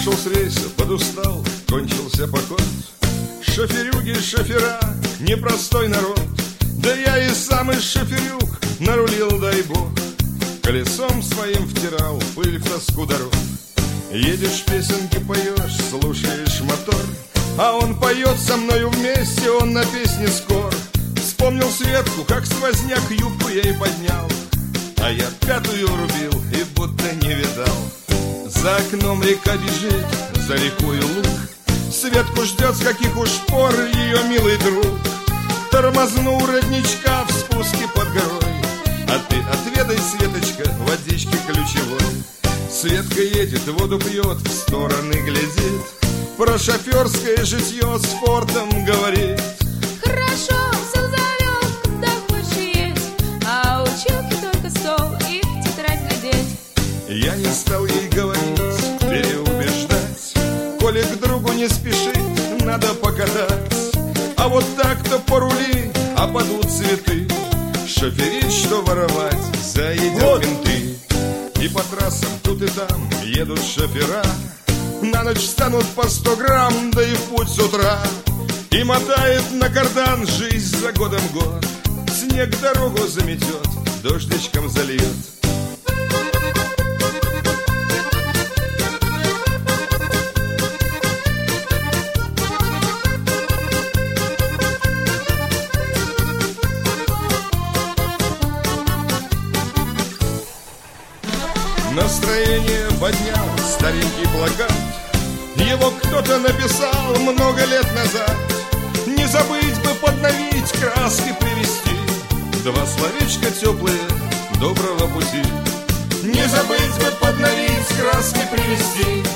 Сошел с рейса, подустал, кончился поход. Шоферюги, шофера, непростой народ. Да я и сам из шоферюг нарулил, дай бог. Колесом своим втирал пыль в тоску дорог. Едешь, песенки поешь, слушаешь мотор, а он поет со мною вместе, он на песне скор. Вспомнил Светку, как сквозняк юбку ей поднял, а я пятую рубил и будто не видал. За окном река бежит, за рекою луг. Светку ждет, с каких уж пор ее милый друг. Тормознул родничка в спуске под горой, а ты отведай, Светочка, водички ключевой. Светка едет, воду пьет, в стороны глядит, про шоферское житье с фортом говорит. Хорошо, все завел, куда хочешь есть, а училки только стол и в тетрадь глядеть. Я не стал ей говорить, переубеждать, коли к другу не спешить, надо покатать. А вот так-то порули, а падут цветы. Шоферить, что воровать, заедят менты. И по трассам тут и там едут шофера, на ночь станут по 100 грамм, да и в путь с утра. И мотает на кардан жизнь за годом год. Снег дорогу заметет, дождичком зальет. Настроение поднял старенький плакат. Его кто-то написал много лет назад. Не забыть бы подновить, краски привести, два словечка теплые доброго пути. Не забыть бы подновить, краски привести,